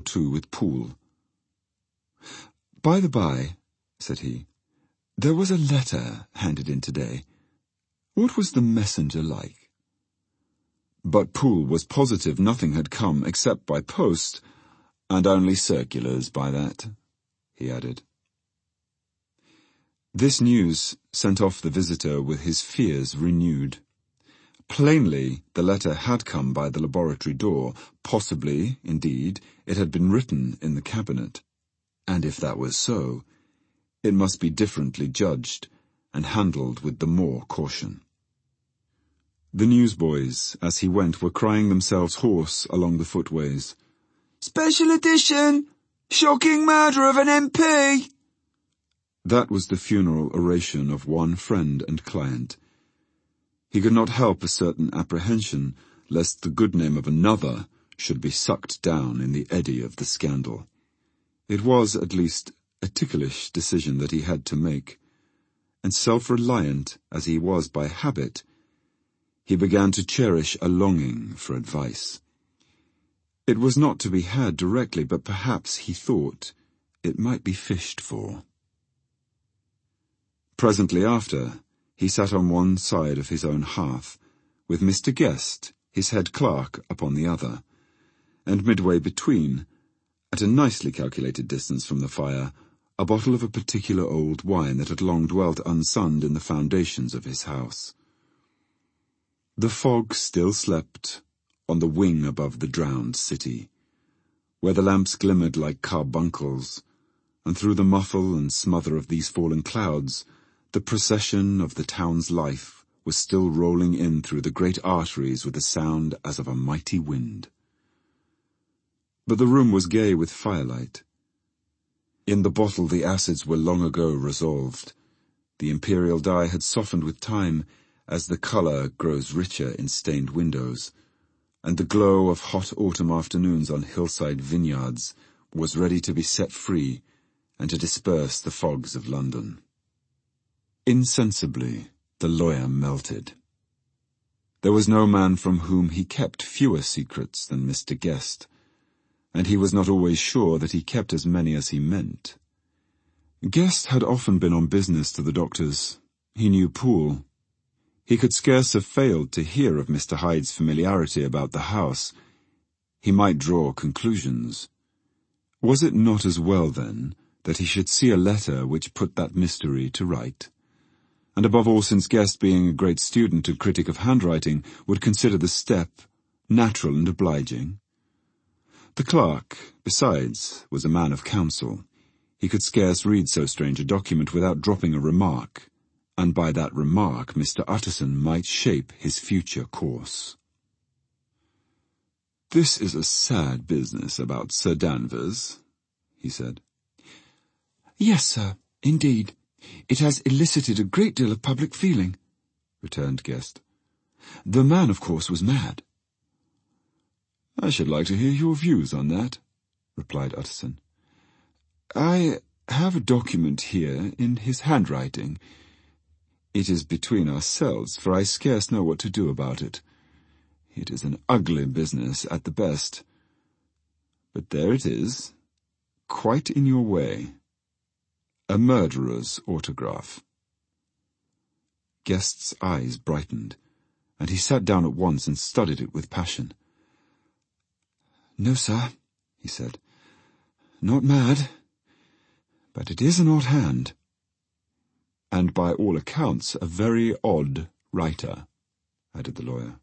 to with Poole. "By the by," said he, "there was a letter handed in today. What was the messenger like?" But Poole was positive nothing had come except by post, and only circulars by that, he added. This news sent off the visitor with his fears renewed. Plainly, the letter had come by the laboratory door. Possibly, indeed, it had been written in the cabinet. And if that was so, it must be differently judged and handled with the more caution. The newsboys, as he went, were crying themselves hoarse along the footways. "Special edition! Shocking murder of an MP!" That was the funeral oration of one friend and client. He could not help a certain apprehension lest the good name of another should be sucked down in the eddy of the scandal. It was, at least, a ticklish decision that he had to make, and self-reliant as he was by habit, he began to cherish a longing for advice. It was not to be had directly, but perhaps, he thought, it might be fished for. Presently after, he sat on one side of his own hearth, with Mr. Guest, his head clerk, upon the other, and midway between, at a nicely calculated distance from the fire, a bottle of a particular old wine that had long dwelt unsunned in the foundations of his house. The fog still slept on the wing above the drowned city, where the lamps glimmered like carbuncles, and through the muffle and smother of these fallen clouds, the procession of the town's life was still rolling in through the great arteries with a sound as of a mighty wind. But the room was gay with firelight. In the bottle the acids were long ago resolved. The imperial dye had softened with time, as the colour grows richer in stained windows, and the glow of hot autumn afternoons on hillside vineyards was ready to be set free and to disperse the fogs of London. Insensibly, the lawyer melted. There was no man from whom he kept fewer secrets than Mr. Guest, and he was not always sure that he kept as many as he meant. Guest had often been on business to the doctor's. He knew Poole. He could scarce have failed to hear of Mr. Hyde's familiarity about the house. He might draw conclusions. Was it not as well, then, that he should see a letter which put that mystery to right? And above all, since Guest, being a great student and critic of handwriting, would consider the step natural and obliging. The clerk, besides, was a man of counsel. He could scarce read so strange a document without dropping a remark, and by that remark Mr. Utterson might shape his future course. "This is a sad business about Sir Danvers," he said. "Yes, sir, indeed. It has elicited a great deal of public feeling," returned Guest. "The man, of course, was mad." "I should like to hear your views on that," replied Utterson. "I have a document here in his handwriting. It is between ourselves, for I scarce know what to do about it. It is an ugly business at the best. But there it is, quite in your way. A murderer's autograph." Guest's eyes brightened, and he sat down at once and studied it with passion. "No, sir," he said. "Not mad, but it is an odd hand. And by all accounts a very odd writer," added the lawyer.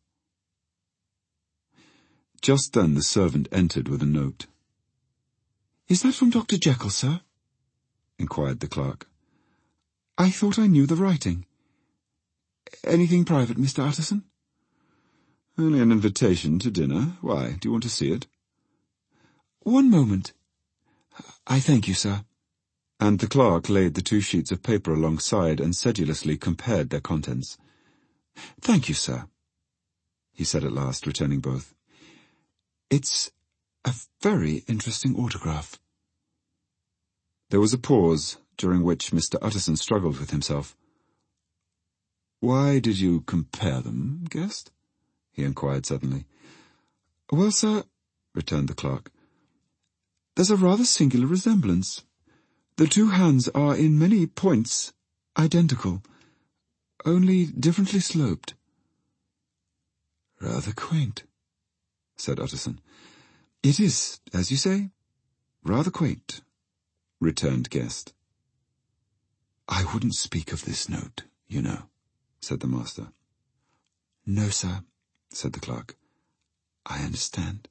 Just then the servant entered with a note. "Is that from Dr. Jekyll, sir?" inquired the clerk. "I thought I knew the writing. Anything private, Mr. Utterson?" "Only an invitation to dinner. Why, do you want to see it?" "One moment. I thank you, sir." And the clerk laid the 2 sheets of paper alongside and sedulously compared their contents. "Thank you, sir," he said at last, returning both. "It's a very interesting autograph." There was a pause, during which Mr. Utterson struggled with himself. "Why did you compare them, Guest?" he inquired suddenly. "Well, sir," returned the clerk, there's a rather singular resemblance. The two hands are in many points identical, only differently sloped." "Rather quaint," said Utterson. "It is, as you say, rather quaint," returned Guest. "I wouldn't speak of this note, you know," said the master. "No, sir," said the clerk. "I understand."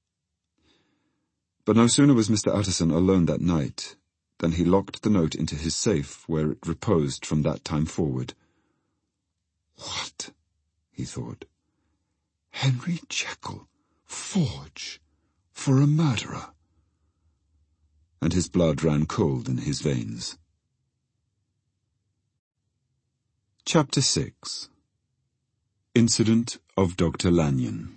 But no sooner was Mr. Utterson alone that night than he locked the note into his safe, where it reposed from that time forward. "What?" he thought. "Henry Jekyll forge for a murderer?" And his blood ran cold in his veins. Chapter 6. Incident of Dr. Lanyon.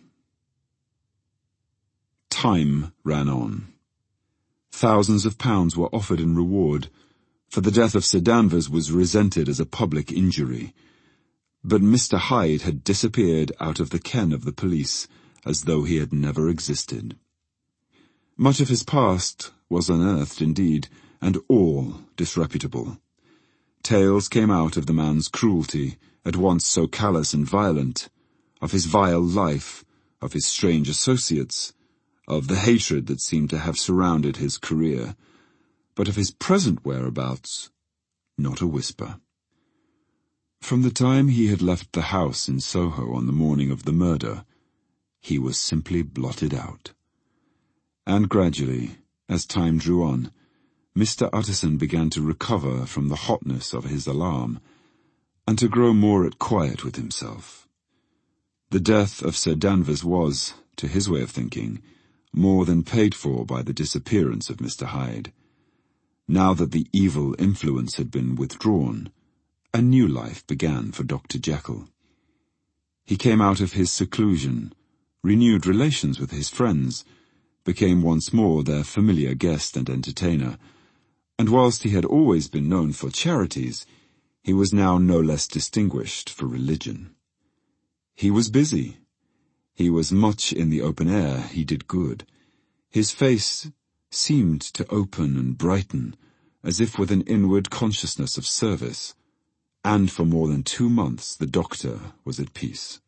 Time ran on. Thousands of pounds were offered in reward, for the death of Sir Danvers was resented as a public injury. But Mr. Hyde had disappeared out of the ken of the police, as though he had never existed. Much of his past was unearthed indeed, and all disreputable. Tales came out of the man's cruelty, at once so callous and violent, of his vile life, of his strange associates, of the hatred that seemed to have surrounded his career, but of his present whereabouts, not a whisper. From the time he had left the house in Soho on the morning of the murder, he was simply blotted out. And gradually, as time drew on, Mr. Utterson began to recover from the hotness of his alarm, and to grow more at quiet with himself. The death of Sir Danvers was, to his way of thinking, more than paid for by the disappearance of Mr. Hyde. Now that the evil influence had been withdrawn, a new life began for Dr. Jekyll. He came out of his seclusion, renewed relations with his friends, became once more their familiar guest and entertainer, and whilst he had always been known for charities, he was now no less distinguished for religion. He was busy. He was much in the open air. He did good. His face seemed to open and brighten, as if with an inward consciousness of service, and for more than 2 months the doctor was at peace.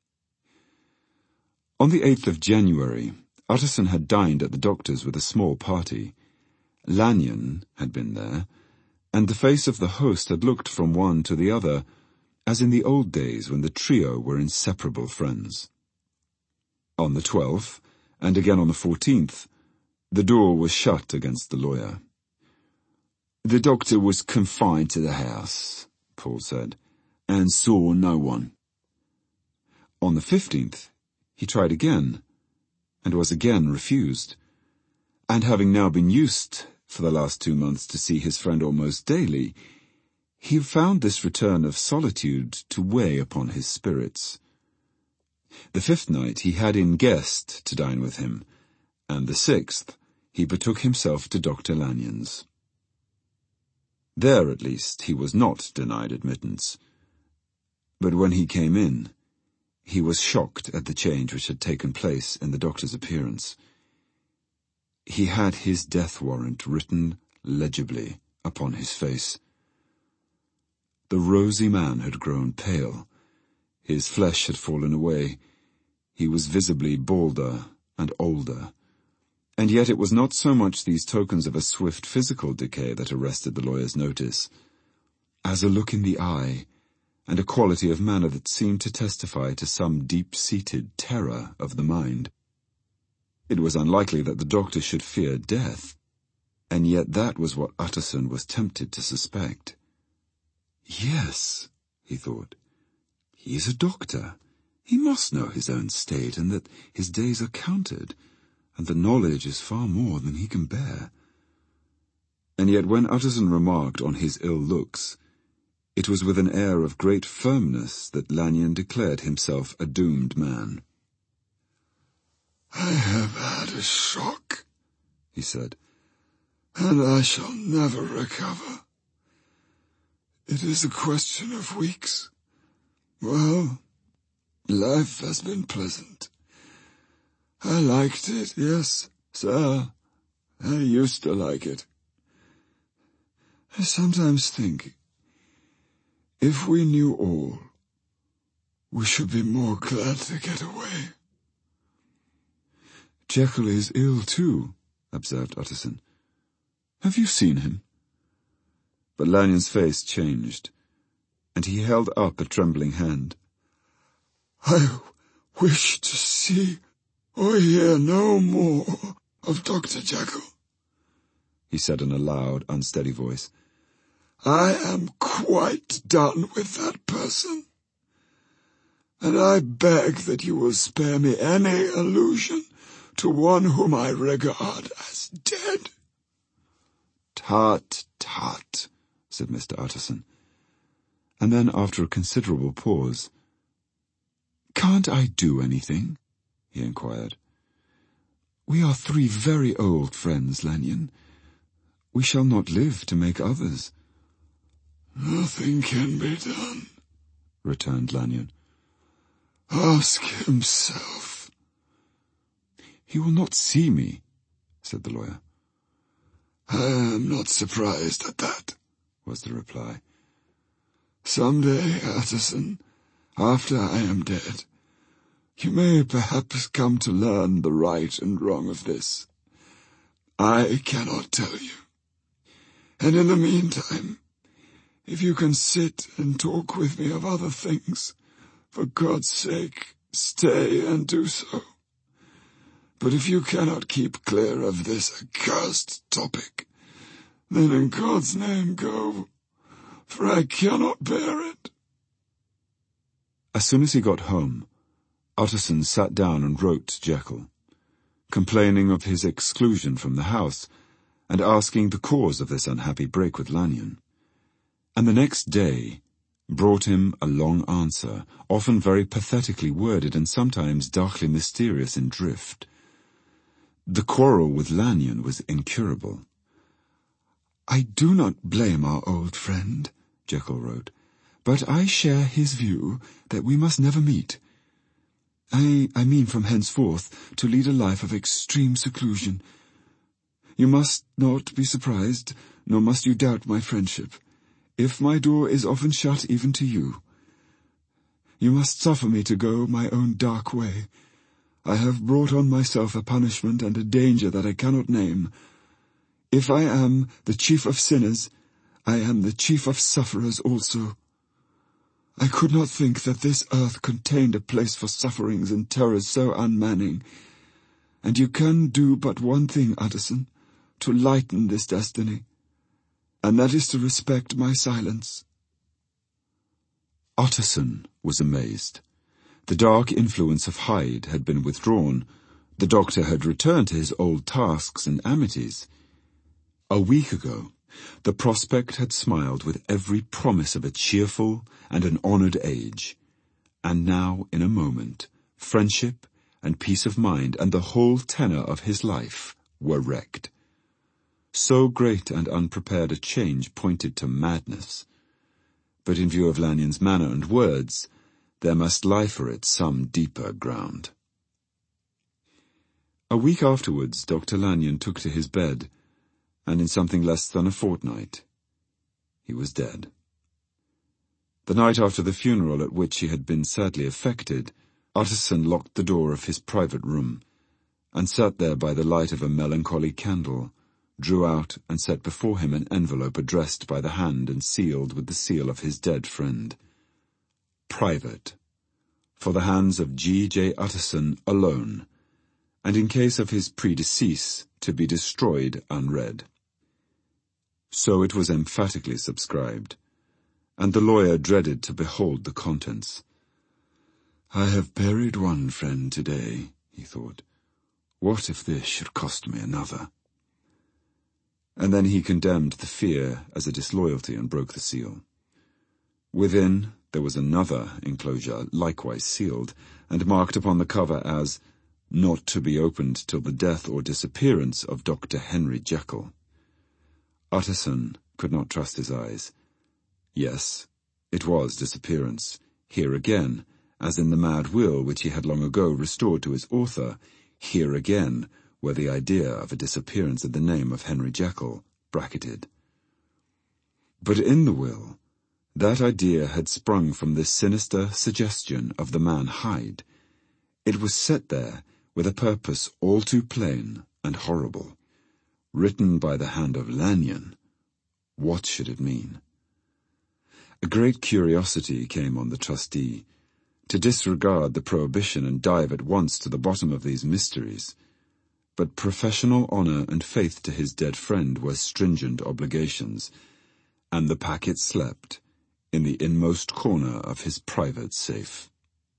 On the 8th of January, Utterson had dined at the doctor's with a small party. Lanyon had been there, and the face of the host had looked from one to the other, as in the old days when the trio were inseparable friends. On the 12th, and again on the 14th, the door was shut against the lawyer. "The doctor was confined to the house," Paul said, "and saw no one." On the 15th, he tried again, and was again refused. And having now been used for the last 2 months to see his friend almost daily, he found this return of solitude to weigh upon his spirits. The 5th night he had in Guest to dine with him, and the 6th he betook himself to Dr. Lanyon's. There, at least, he was not denied admittance. But when he came in, he was shocked at the change which had taken place in the doctor's appearance. He had his death warrant written legibly upon his face. The rosy man had grown pale. His flesh had fallen away. He was visibly balder and older. And yet it was not so much these tokens of a swift physical decay that arrested the lawyer's notice, as a look in the eye, and a quality of manner that seemed to testify to some deep-seated terror of the mind. It was unlikely that the doctor should fear death, and yet that was what Utterson was tempted to suspect. Yes, he thought, he is a doctor. He must know his own state, and that his days are counted, and the knowledge is far more than he can bear. And yet when Utterson remarked on his ill looks, it was with an air of great firmness that Lanyon declared himself a doomed man. "I have had a shock," he said, "and I shall never recover. It is a question of weeks. Well, life has been pleasant. I liked it, yes, sir, I used to like it. I sometimes think, if we knew all, we should be more glad to get away. Jekyll is ill too, observed Utterson. Have you seen him? But Lanyon's face changed, and he held up a trembling hand. I wish to see or hear no more of Dr. Jekyll, he said in a loud, unsteady voice. I am quite done with that person, and I beg that you will spare me any allusion to one whom I regard as dead. Tut, tut, said Mr. Utterson, and then after a considerable pause, Can't I do anything? He inquired. We are 3 very old friends, Lanyon. We shall not live to make others. Nothing can be done, returned Lanyon. Ask himself. He will not see me, said the lawyer. I am not surprised at that, was the reply. Some day, Utterson, after I am dead, you may perhaps come to learn the right and wrong of this. I cannot tell you. And in the meantime, if you can sit and talk with me of other things, for God's sake, stay and do so. But if you cannot keep clear of this accursed topic, then in God's name go, for I cannot bear it. As soon as he got home, Utterson sat down and wrote to Jekyll, complaining of his exclusion from the house, and asking the cause of this unhappy break with Lanyon. And the next day brought him a long answer, often very pathetically worded and sometimes darkly mysterious in drift. The quarrel with Lanyon was incurable. I do not blame our old friend, Jekyll wrote, but I share his view that we must never meet. I mean from henceforth to lead a life of extreme seclusion. You must not be surprised, nor must you doubt my friendship, if my door is often shut even to you. You must suffer me to go my own dark way. I have brought on myself a punishment and a danger that I cannot name. If I am the chief of sinners, I am the chief of sufferers also. I could not think that this earth contained a place for sufferings and terrors so unmanning. And you can do but one thing, Utterson, to lighten this destiny, and that is to respect my silence. Utterson was amazed. The dark influence of Hyde had been withdrawn. The doctor had returned to his old tasks and amities. A week ago, the prospect had smiled with every promise of a cheerful and an honoured age, and now, in a moment, friendship and peace of mind and the whole tenor of his life were wrecked. So great and unprepared a change pointed to madness, but in view of Lanyon's manner and words, there must lie for it some deeper ground. A week afterwards, Dr. Lanyon took to his bed, and in something less than a fortnight, he was dead. The night after the funeral at which he had been sadly affected, Utterson locked the door of his private room, and sat there by the light of a melancholy candle, drew out and set before him an envelope addressed by the hand and sealed with the seal of his dead friend. Private, for the hands of G.J. Utterson alone, and in case of his predecease, to be destroyed unread. So it was emphatically subscribed, and the lawyer dreaded to behold the contents. I have buried one friend today, he thought. What if this should cost me another? And then he condemned the fear as a disloyalty and broke the seal. Within there was another enclosure, likewise sealed, and marked upon the cover as not to be opened till the death or disappearance of Dr. Henry Jekyll. Utterson could not trust his eyes. Yes, it was disappearance. Here again, as in the mad will which he had long ago restored to its author, here again were the idea of a disappearance in the name of Henry Jekyll bracketed. But in the will, that idea had sprung from this sinister suggestion of the man Hyde. It was set there with a purpose all too plain and horrible. Written by the hand of Lanyon. What should it mean? A great curiosity came on the trustee, to disregard the prohibition and dive at once to the bottom of these mysteries. But professional honour and faith to his dead friend were stringent obligations, and the packet slept in the inmost corner of his private safe.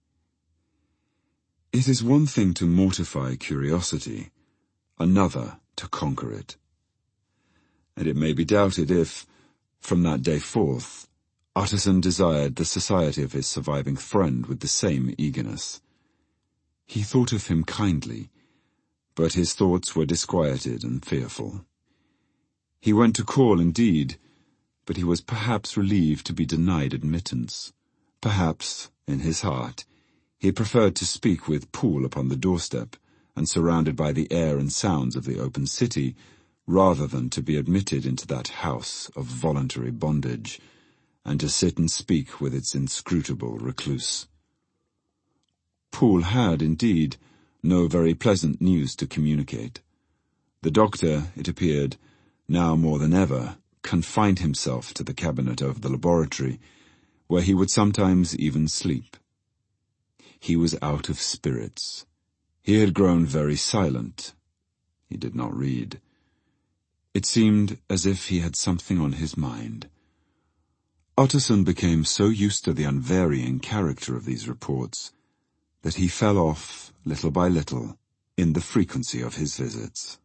It is one thing to mortify curiosity, another to conquer it. And it may be doubted if, from that day forth, Utterson desired the society of his surviving friend with the same eagerness. He thought of him kindly, but his thoughts were disquieted and fearful. He went to call indeed, but he was perhaps relieved to be denied admittance. Perhaps, in his heart, he preferred to speak with Poole upon the doorstep, and surrounded by the air and sounds of the open city, rather than to be admitted into that house of voluntary bondage, and to sit and speak with its inscrutable recluse. Poole had, indeed, no very pleasant news to communicate. The doctor, it appeared, now more than ever, confined himself to the cabinet over the laboratory, where he would sometimes even sleep. He was out of spirits. He had grown very silent. He did not read. It seemed as if he had something on his mind. Utterson became so used to the unvarying character of these reports that he fell off, little by little, in the frequency of his visits.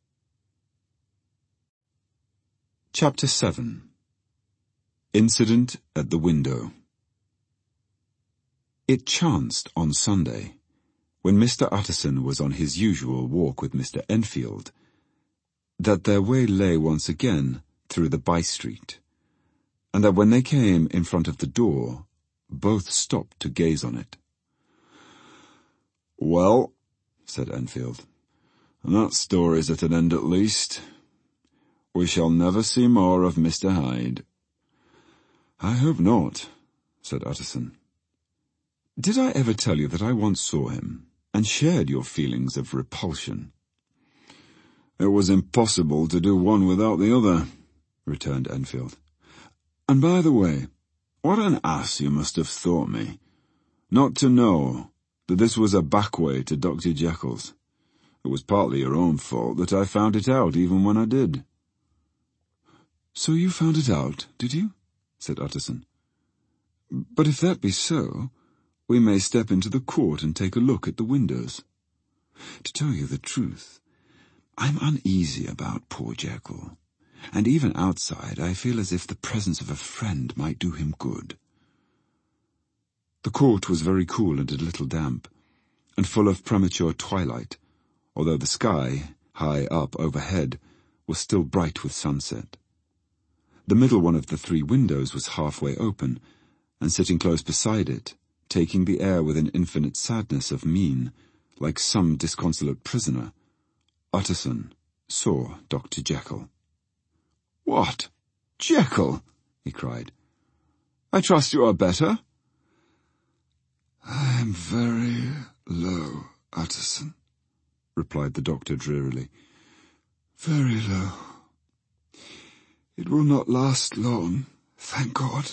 Chapter 7. Incident at the Window. It chanced on Sunday, when Mr. Utterson was on his usual walk with Mr. Enfield, that their way lay once again through the by-street, and that when they came in front of the door, both stopped to gaze on it. "Well," said Enfield, "that story's at an end at least. We shall never see more of Mr. Hyde." "I hope not," said Utterson. "Did I ever tell you that I once saw him, and shared your feelings of repulsion?" "It was impossible to do one without the other," returned Enfield. "And by the way, what an ass you must have thought me, not to know that this was a back way to Dr. Jekyll's. It was partly your own fault that I found it out even when I did." "So you found it out, did you?" said Utterson. "But if that be so, we may step into the court and take a look at the windows. To tell you the truth, I'm uneasy about poor Jekyll, and even outside I feel as if the presence of a friend might do him good." The court was very cool and a little damp, and full of premature twilight, although the sky, high up overhead, was still bright with sunset. The middle one of the three windows was halfway open, and sitting close beside it, taking the air with an infinite sadness of mien, like some disconsolate prisoner, Utterson saw Dr. Jekyll. "What? Jekyll?" he cried. "I trust you are better?" "I am very low, Utterson," replied the doctor drearily. "Very low. It will not last long, thank God."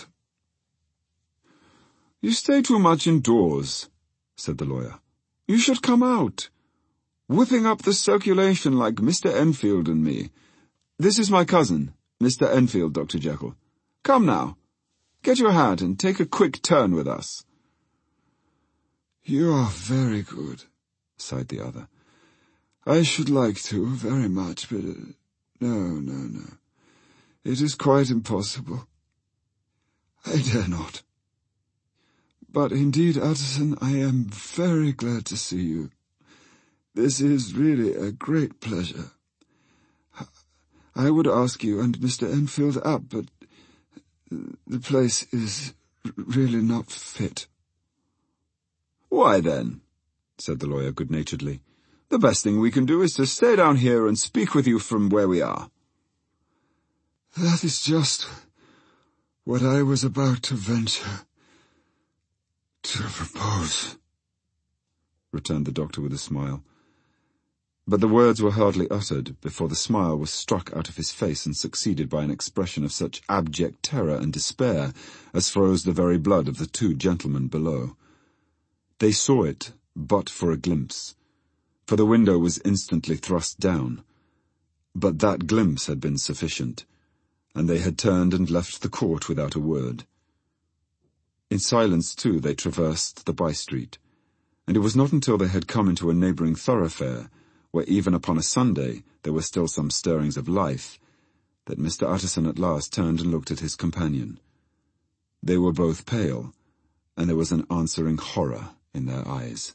"You stay too much indoors," said the lawyer. "You should come out, whipping up the circulation like Mr. Enfield and me. This is my cousin, Mr. Enfield, Dr. Jekyll. Come now, get your hat and take a quick turn with us." "You are very good," sighed the other. "I should like to, very much, but no. It is quite impossible. I dare not. But indeed, Utterson, I am very glad to see you. This is really a great pleasure. I would ask you and Mr. Enfield up, but the place is really not fit." "Why then," said the lawyer good-naturedly, The best thing we can do is to stay down here and speak with you from where we are." "That is just what I was about to venture to propose," returned the doctor with a smile. But the words were hardly uttered before the smile was struck out of his face and succeeded by an expression of such abject terror and despair as froze the very blood of the two gentlemen below. They saw it but for a glimpse, for the window was instantly thrust down. But that glimpse had been sufficient, and they had turned and left the court without a word. In silence, too, they traversed the by-street, and it was not until they had come into a neighbouring thoroughfare, where even upon a Sunday there were still some stirrings of life, that Mr. Utterson at last turned and looked at his companion. They were both pale, and there was an answering horror in their eyes.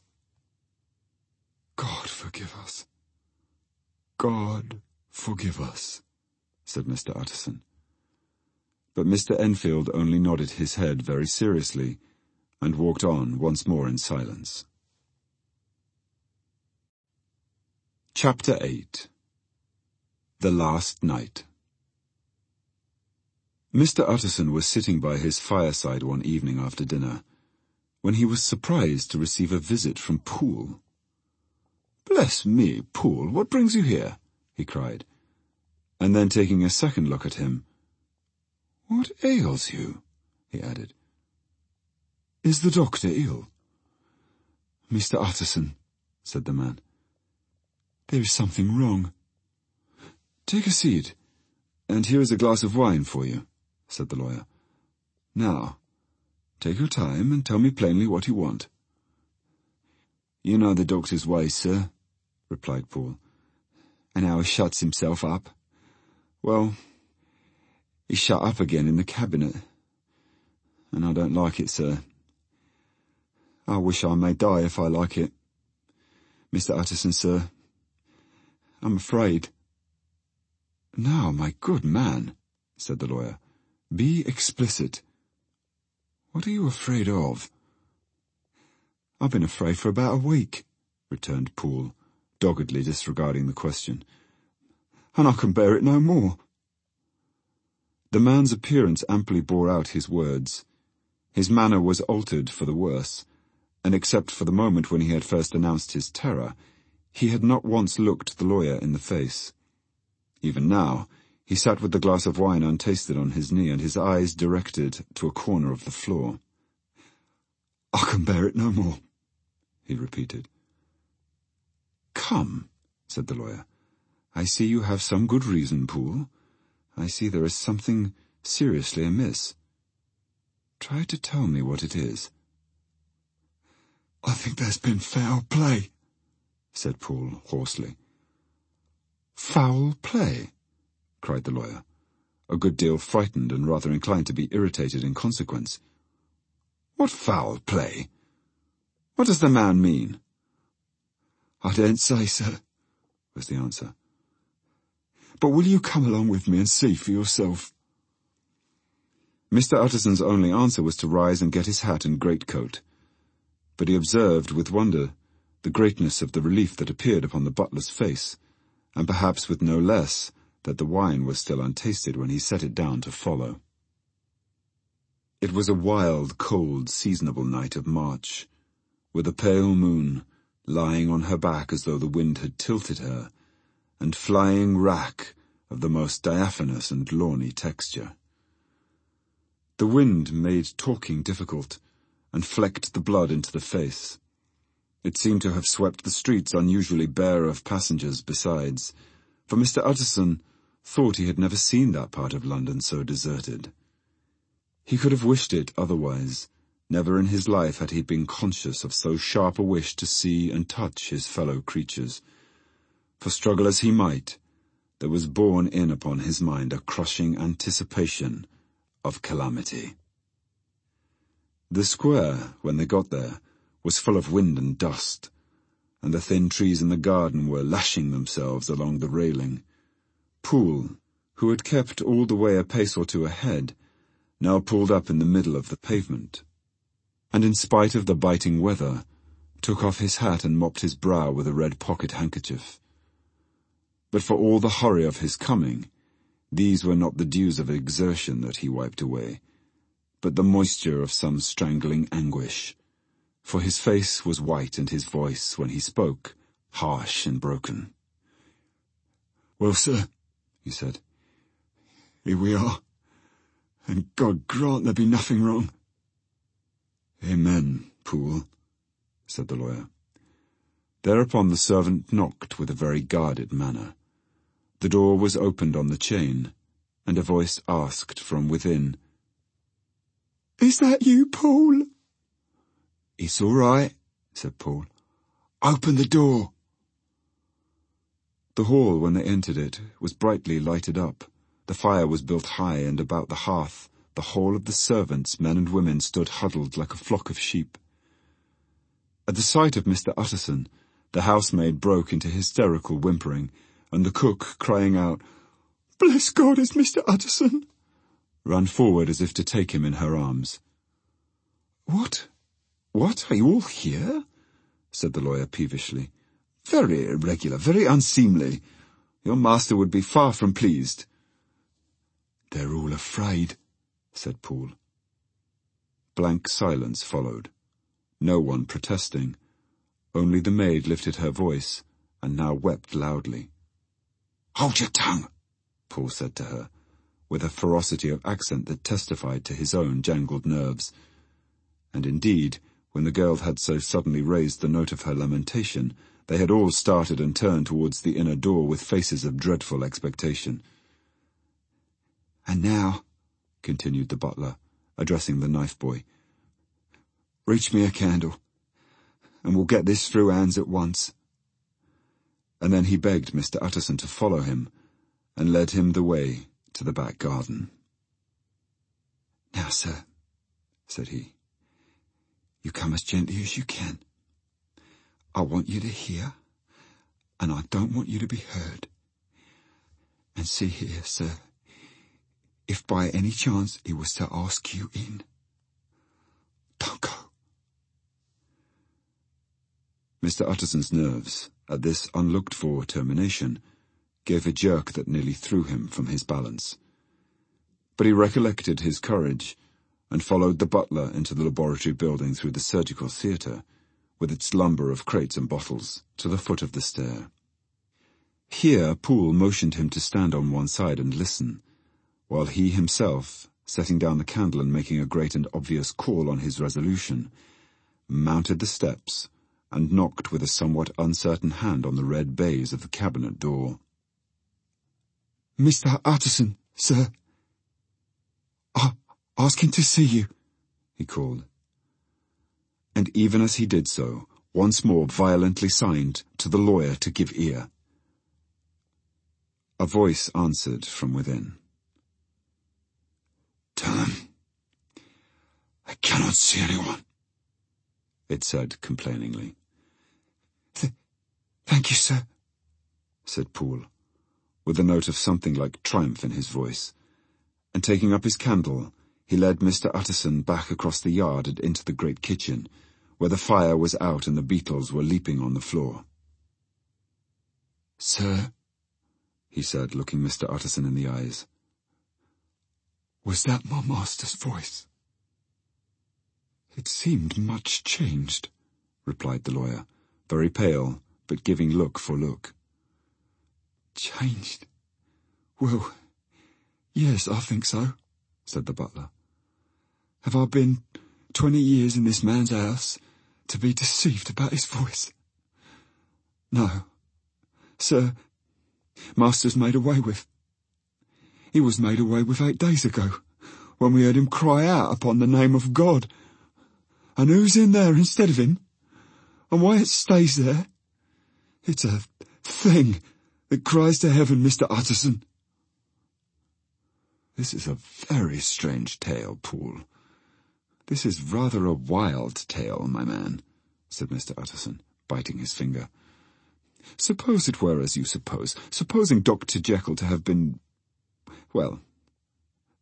"God forgive us. God forgive us," said Mr. Utterson. But Mr. Enfield only nodded his head very seriously, and walked on once more in silence. Chapter 8. The Last Night. Mr. Utterson was sitting by his fireside one evening after dinner, when he was surprised to receive a visit from Poole. "Bless me, Poole, what brings you here?" he cried, and then taking a second look at him, "What ails you?" he added. "Is the doctor ill?" "Mr. Utterson," said the man, "there is something wrong." "Take a seat, and here is a glass of wine for you," said the lawyer. "Now, take your time and tell me plainly what you want." "You know the doctor's ways, sir," replied Poole, "and how he shuts himself up. Well, he's shut up again in the cabinet, and I don't like it, sir. I wish I may die if I like it. Mr. Utterson, sir, I'm afraid." "Now, my good man," said the lawyer, "be explicit. What are you afraid of?" "I've been afraid for about a week," returned Poole, doggedly disregarding the question, "and I can bear it no more." The man's appearance amply bore out his words. His manner was altered for the worse, and except for the moment when he had first announced his terror, he had not once looked the lawyer in the face. Even now, he sat with the glass of wine untasted on his knee and his eyes directed to a corner of the floor. "I can bear it no more," he repeated. "Come," said the lawyer, "I see you have some good reason, Poole. I see there is something seriously amiss. Try to tell me what it is." "I think there's been foul play," said Poole hoarsely. "Foul play?" cried the lawyer, a good deal frightened and rather inclined to be irritated in consequence. "What foul play? What does the man mean?" "I daren't say, sir," was the answer. "But will you come along with me and see for yourself?" Mr. Utterson's only answer was to rise and get his hat and greatcoat, but he observed with wonder the greatness of the relief that appeared upon the butler's face, and perhaps with no less that the wine was still untasted when he set it down to follow. It was a wild, cold, seasonable night of March, with a pale moon lying on her back as though the wind had tilted her, and flying wrack of the most diaphanous and lawny texture. The wind made talking difficult, and flecked the blood into the face. It seemed to have swept the streets unusually bare of passengers besides, for Mr. Utterson thought he had never seen that part of London so deserted. He could have wished it otherwise. Never in his life had he been conscious of so sharp a wish to see and touch his fellow creatures. For struggle as he might, there was borne in upon his mind a crushing anticipation of calamity. The square, when they got there, was full of wind and dust, and the thin trees in the garden were lashing themselves along the railing. Poole, who had kept all the way a pace or two ahead, now pulled up in the middle of the pavement, and in spite of the biting weather, took off his hat and mopped his brow with a red pocket handkerchief. But for all the hurry of his coming, these were not the dews of exertion that he wiped away, but the moisture of some strangling anguish, for his face was white and his voice, when he spoke, harsh and broken. "Well, sir," he said, "here we are, and God grant there be nothing wrong." "Amen, Poole," said the lawyer. Thereupon the servant knocked with a very guarded manner. The door was opened on the chain, and a voice asked from within, "Is that you, Paul?" "It's all right," said Paul. "Open the door." The hall, when they entered it, was brightly lighted up. The fire was built high, and about the hearth the whole of the servants, men and women, stood huddled like a flock of sheep. At the sight of Mr. Utterson, the housemaid broke into hysterical whimpering, and the cook, crying out, "Bless God, it's Mr. Utterson!" ran forward as if to take him in her arms. What, are you all here?" said the lawyer peevishly. "Very irregular, very unseemly. Your master would be far from pleased." "They're all afraid," said Poole. Blank silence followed, no one protesting. Only the maid lifted her voice, and now wept loudly. "Hold your tongue," Poole said to her, with a ferocity of accent that testified to his own jangled nerves. And indeed, when the girl had so suddenly raised the note of her lamentation, they had all started and turned towards the inner door with faces of dreadful expectation. "And now," continued the butler, addressing the knife-boy, "reach me a candle, and we'll get this through hands at once." And then he begged Mr. Utterson to follow him, and led him the way to the back garden. "Now, sir," said he, "you come as gently as you can. I want you to hear, and I don't want you to be heard. And see here, sir, if by any chance he was to ask you in, don't go." Mr. Utterson's nerves, at this unlooked-for termination, gave a jerk that nearly threw him from his balance. But he recollected his courage, and followed the butler into the laboratory building through the surgical theatre, with its lumber of crates and bottles, to the foot of the stair. Here Poole motioned him to stand on one side and listen, while he himself, setting down the candle and making a great and obvious call on his resolution, mounted the steps and knocked with a somewhat uncertain hand on the red baize of the cabinet door. "Mr. Utterson, sir. Ask him to see you," he called. And even as he did so, once more violently signed to the lawyer to give ear. A voice answered from within. "Tell him I cannot see anyone," it said complainingly. Thank you, sir," said Poole, with a note of something like triumph in his voice, and taking up his candle, he led Mr. Utterson back across the yard and into the great kitchen, where the fire was out and the beetles were leaping on the floor. "Sir," he said, looking Mr. Utterson in the eyes, "was that my master's voice?" "It seemed much changed," replied the lawyer, very pale, but giving look for look. "Changed? Well, yes, I think so," said the butler. "Have I been 20 years in this man's house to be deceived about his voice? No, sir, master's made away with. He was made away with 8 days ago, when we heard him cry out upon the name of God. And who's in there instead of him? And why it stays there? It's a thing that cries to heaven, Mr. Utterson." "This is a very strange tale, Poole. This is rather a wild tale, my man," said Mr. Utterson, biting his finger. "Suppose it were as you suppose. Supposing Dr. Jekyll to have been, well,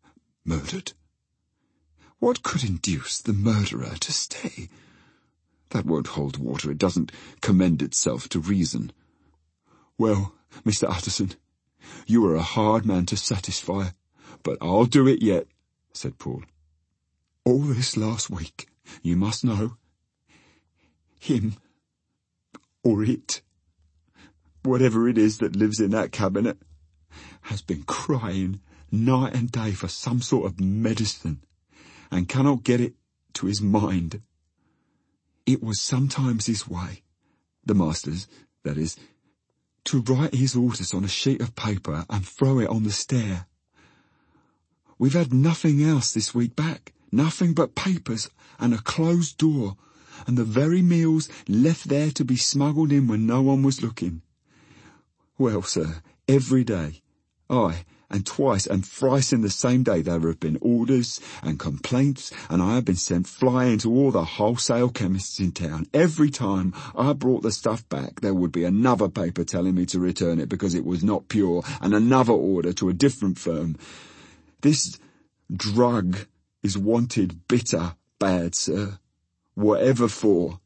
murdered. What could induce the murderer to stay? That won't hold water. It doesn't commend itself to reason. Well, Mr. Utterson, you are a hard man to satisfy, but I'll do it yet, said Paul. All this last week, you must know, him, or it, whatever it is that lives in that cabinet, has been crying night and day for some sort of medicine, and cannot get it to his mind. It was sometimes his way, the master's, that is, to write his orders on a sheet of paper and throw it on the stair. We've had nothing else this week back, nothing but papers and a closed door, and the very meals left there to be smuggled in when no one was looking. Well, sir, every day, aye, and twice and thrice in the same day there have been orders and complaints, and I have been sent flying to all the wholesale chemists in town. Every time I brought the stuff back, there would be another paper telling me to return it because it was not pure, and another order to a different firm. This drug is wanted bitter bad, sir, whatever for.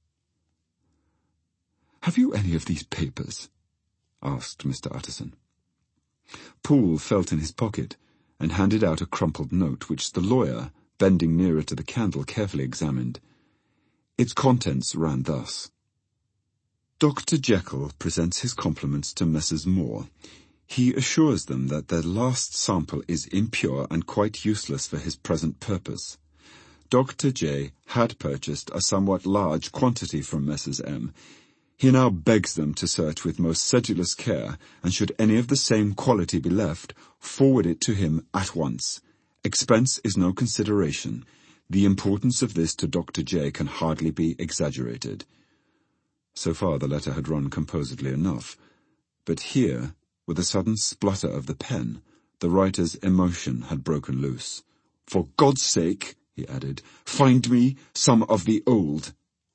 Have you any of these papers? Asked Mr. Utterson. Poole felt in his pocket and handed out a crumpled note which the lawyer, bending nearer to the candle, carefully examined. Its contents ran thus. Dr. Jekyll presents his compliments to Messrs. Moore. He assures them that their last sample is impure and quite useless for his present purpose. Dr. J. had purchased a somewhat large quantity from Messrs. M. He now begs them to search with most sedulous care, and should any of the same quality be left, forward it to him at once. Expense is no consideration. The importance of this to Dr. J. can hardly be exaggerated. So far the letter had run composedly enough, but here, with a sudden splutter of the pen, the writer's emotion had broken loose. "For God's sake," he added, "find me some of the old."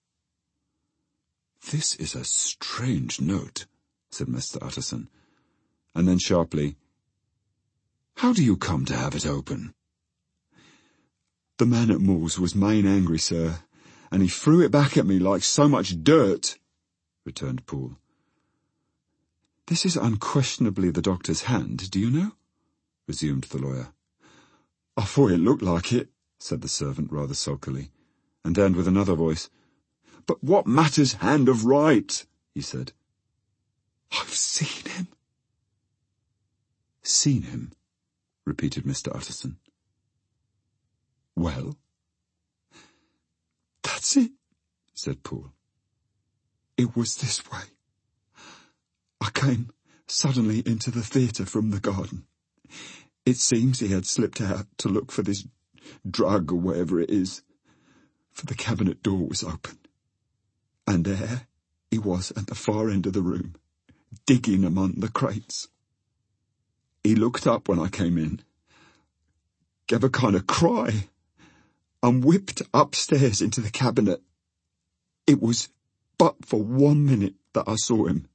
"This is a strange note," said Mr. Utterson, and then sharply, "How do you come to have it open?" "The man at Moore's was main angry, sir, and he threw it back at me like so much dirt," returned Poole. "This is unquestionably the doctor's hand, do you know?" resumed the lawyer. "I thought it looked like it," said the servant rather sulkily, and then with another voice, "But what matters hand of right?" he said. "I've seen him." "Seen him?" repeated Mr. Utterson. "Well?" "That's it," said Poole. "It was this way. I came suddenly into the theatre from the garden. It seems he had slipped out to look for this drug or whatever it is, for the cabinet door was open. And there he was at the far end of the room, digging among the crates. He looked up when I came in, gave a kind of cry, and whipped upstairs into the cabinet. It was but for 1 minute that I saw him.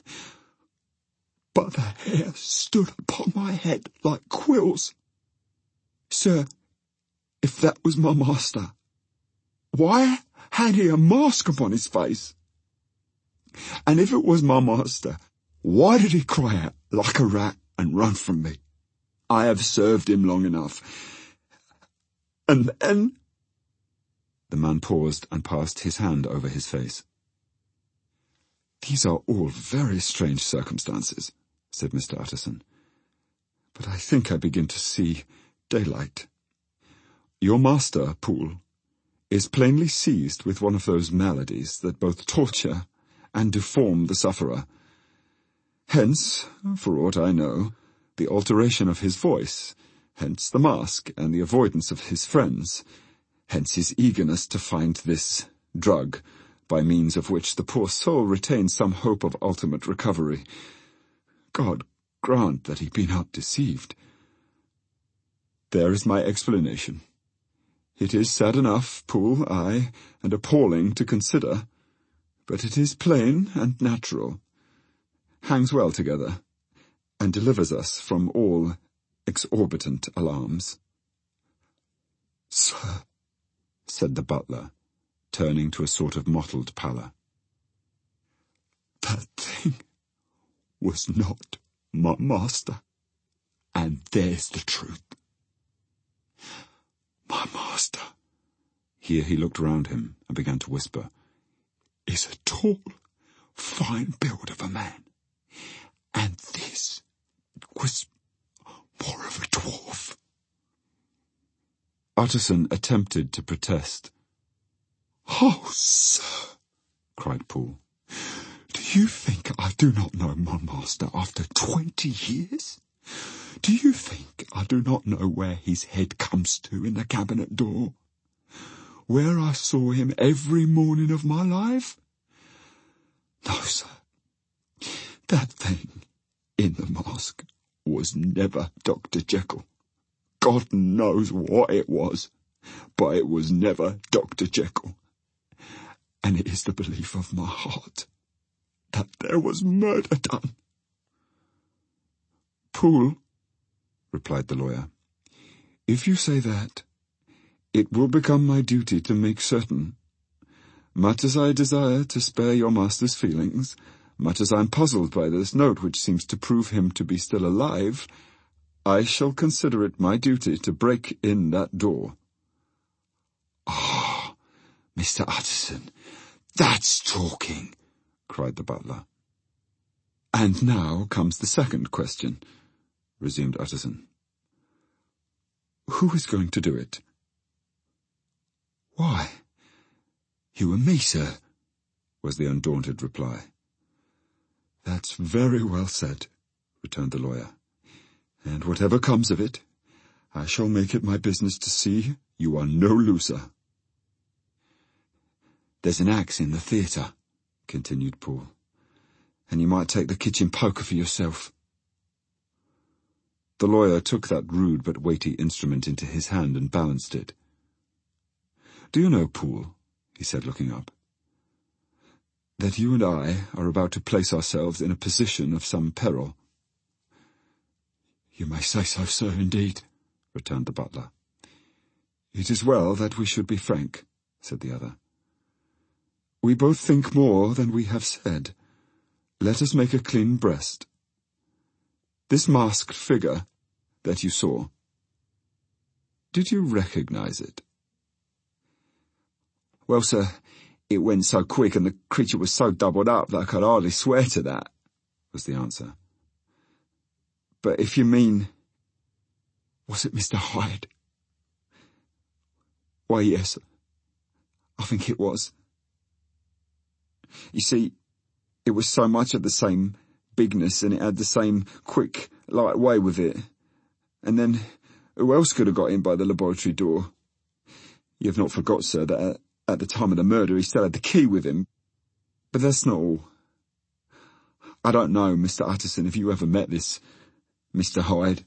But the hair stood upon my head like quills. Sir, if that was my master, why had he a mask upon his face? And if it was my master, why did he cry out like a rat and run from me? I have served him long enough. And then—" The man paused and passed his hand over his face. "These are all very strange circumstances," said Mr. Utterson, "but I think I begin to see daylight. Your master, Poole, is plainly seized with one of those maladies that both torture and deform the sufferer. Hence, for aught I know, the alteration of his voice, hence the mask and the avoidance of his friends, hence his eagerness to find this drug, by means of which the poor soul retains some hope of ultimate recovery. God grant that he be not deceived. There is my explanation. It is sad enough, Poole, aye, and appalling to consider, but it is plain and natural, hangs well together, and delivers us from all exorbitant alarms." "Sir," said the butler, turning to a sort of mottled pallor. "That thing was not my master, and there's the truth. My master," here he looked round him and began to whisper, "is a tall, fine build of a man, and this was more of a dwarf." Utterson attempted to protest. "Oh, sir," cried Poole, "do you think I do not know my master after 20 years? Do you think I do not know where his head comes to in the cabinet door? Where I saw him every morning of my life? No, sir. That thing in the mask was never Dr. Jekyll. God knows what it was, but it was never Dr. Jekyll. And it is the belief of my heart that there was murder done." "Poole," replied the lawyer, "if you say that, it will become my duty to make certain. Much as I desire to spare your master's feelings, much as I am puzzled by this note which seems to prove him to be still alive, I shall consider it my duty to break in that door." "Ah, Mr. Utterson, that's talking," cried the butler. "And now comes the second question," resumed Utterson. "Who is going to do it?" "Why, you and me, sir," was the undaunted reply. "That's very well said," returned the lawyer. "And whatever comes of it, I shall make it my business to see you are no looser." "There's an axe in the theatre," continued Poole, "and you might take the kitchen poker for yourself." The lawyer took that rude but weighty instrument into his hand and balanced it. "Do you know, Poole," he said, looking up, "that you and I are about to place ourselves in a position of some peril?" "You may say so, sir, indeed," returned the butler. "It is well that we should be frank," said the other. "We both think more than we have said. Let us make a clean breast. This masked figure that you saw, did you recognize it?" "Well, sir, it went so quick and the creature was so doubled up that I could hardly swear to that," was the answer. "But if you mean, was it Mr. Hyde? Why, yes, I think it was. You see, it was so much of the same bigness, and it had the same quick, light way with it. And then, who else could have got in by the laboratory door? You've not forgot, sir, that at the time of the murder he still had the key with him. But that's not all. I don't know, Mr. Utterson, if you ever met this Mr. Hyde."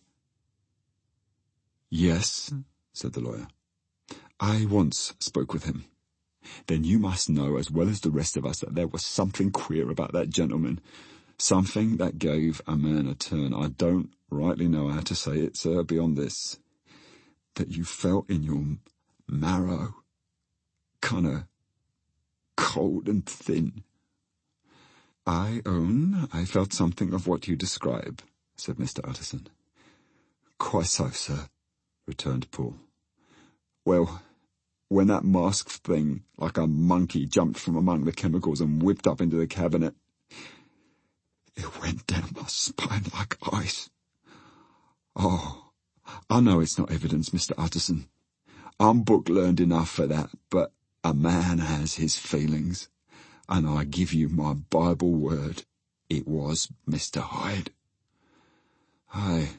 "Yes," said the lawyer. "I once spoke with him." "Then you must know as well as the rest of us that there was something queer about that gentleman. Something that gave a man a turn. I don't rightly know how to say it, sir, beyond this. That you felt in your marrow, kind of cold and thin." "I own I felt something of what you describe," said Mr. Utterson. "Quite so, sir," returned Poole. "Well, when that masked thing, like a monkey, jumped from among the chemicals and whipped up into the cabinet, it went down my spine like ice. Oh, I know it's not evidence, Mr. Utterson. I'm book-learned enough for that, but a man has his feelings, and I give you my Bible word, it was Mr. Hyde." Aye,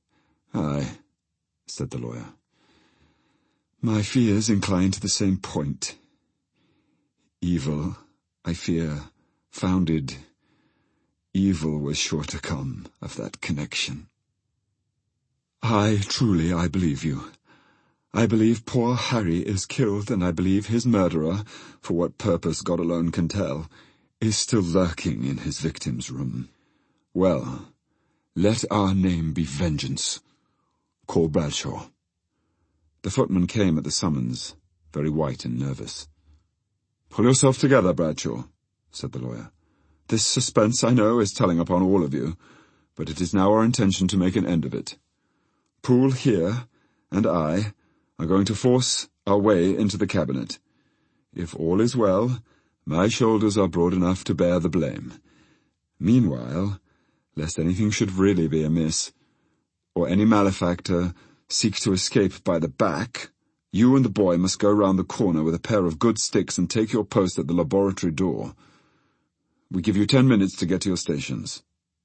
said the lawyer. "My fears incline to the same point. Evil, I fear, founded. Evil was sure to come of that connection." "I believe you. I believe poor Harry is killed, and I believe his murderer, for what purpose God alone can tell, is still lurking in his victim's room. Well, let our name be Vengeance. Call Bradshaw." The footman came at the summons, very white and nervous. "Pull yourself together, Bradshaw," said the lawyer. "This suspense, I know, is telling upon all of you, but it is now our intention to make an end of it. Poole here and I are going to force our way into the cabinet. If all is well, my shoulders are broad enough to bear the blame. Meanwhile, lest anything should really be amiss, or any malefactor seek to escape by the back, you and the boy must go round the corner with a pair of good sticks and take your post at the laboratory door. We give you 10 minutes to get to your stations."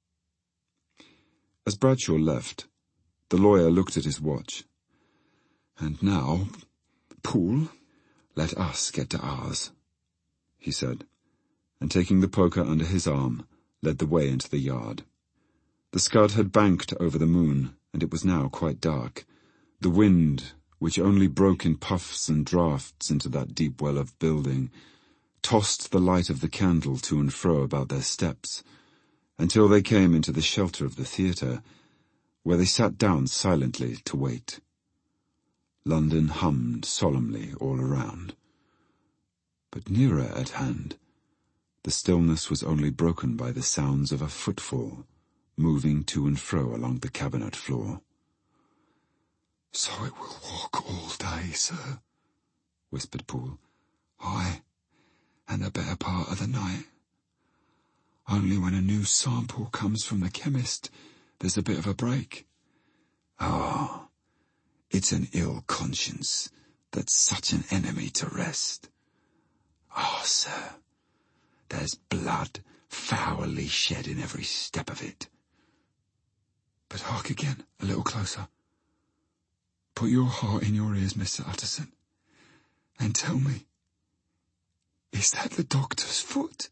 As Bradshaw left, the lawyer looked at his watch. "And now, Poole, let us get to ours," he said, and taking the poker under his arm, led the way into the yard. The scud had banked over the moon, and it was now quite dark. The wind, which only broke in puffs and draughts into that deep well of building, tossed the light of the candle to and fro about their steps, until they came into the shelter of the theatre, where they sat down silently to wait. London hummed solemnly all around. But nearer at hand, the stillness was only broken by the sounds of a footfall moving to and fro along the cabinet floor. "So it will walk all day, sir," whispered Poole. "Aye, and the better part of the night. Only when a new sample comes from the chemist, there's a bit of a break. Ah, it's an ill conscience that's such an enemy to rest. Ah, sir, there's blood foully shed in every step of it. But hark again, a little closer. Put your heart in your ears, Mr. Utterson, and tell me, is that the doctor's foot?"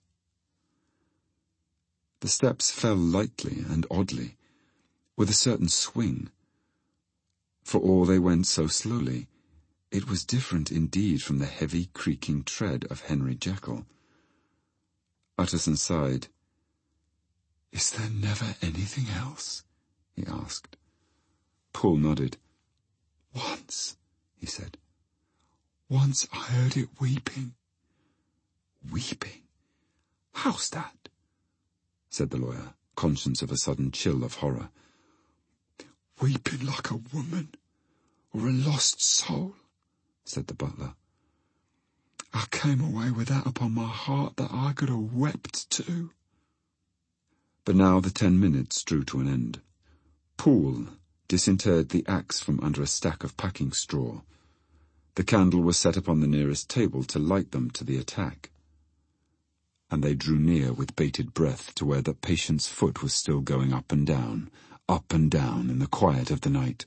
The steps fell lightly and oddly, with a certain swing. For all they went so slowly, it was different indeed from the heavy, creaking tread of Henry Jekyll. Utterson sighed. "Is there never anything else?" he asked. Poole nodded. "Once," he said. "Once I heard it weeping." "Weeping? How's that?" said the lawyer, conscious of a sudden chill of horror. "Weeping like a woman, or a lost soul," said the butler. "I came away with that upon my heart that I could have wept too." But now the 10 minutes drew to an end. Poole disinterred the axe from under a stack of packing straw. The candle was set upon the nearest table to light them to the attack, and they drew near with bated breath to where the patient's foot was still going up and down in the quiet of the night.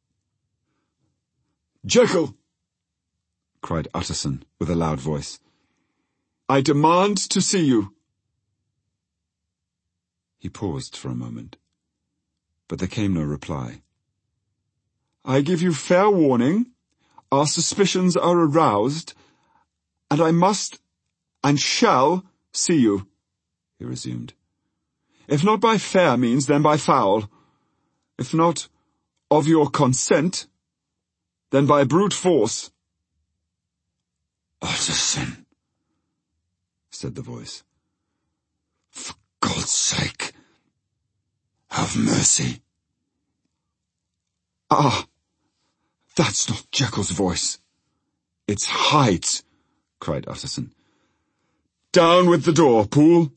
"Jekyll!" cried Utterson with a loud voice. "I demand to see you." He paused for a moment, but there came no reply. "I give you fair warning. Our suspicions are aroused, and I must and shall see you," he resumed. "If not by fair means, then by foul. If not of your consent, then by brute force." "Utterson," said the voice, "for God's sake, have mercy." "Ah, that's not Jekyll's voice. It's Hyde's," cried Utterson. "Down with the door, Poole."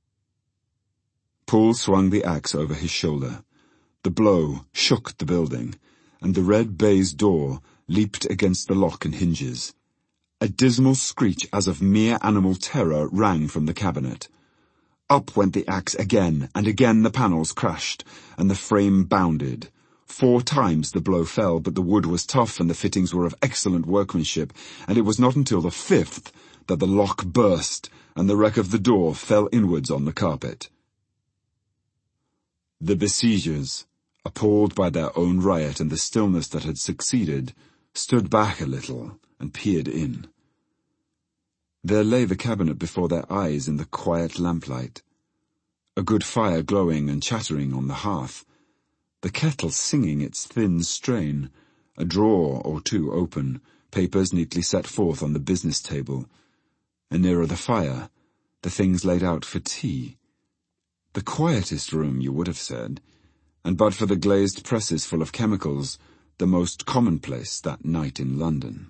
Poole swung the axe over his shoulder. The blow shook the building, and the red baize door leaped against the lock and hinges. A dismal screech as of mere animal terror rang from the cabinet. Up went the axe again, and again the panels crashed, and the frame bounded. 4 times the blow fell, but the wood was tough and the fittings were of excellent workmanship, and it was not until the 5th that the lock burst, and the wreck of the door fell inwards on the carpet. The besiegers, appalled by their own riot and the stillness that had succeeded, stood back a little and peered in. There lay the cabinet before their eyes in the quiet lamplight, a good fire glowing and chattering on the hearth, the kettle singing its thin strain, a drawer or two open, papers neatly set forth on the business table, and nearer the fire, the things laid out for tea. The quietest room, you would have said, and but for the glazed presses full of chemicals, the most commonplace that night in London.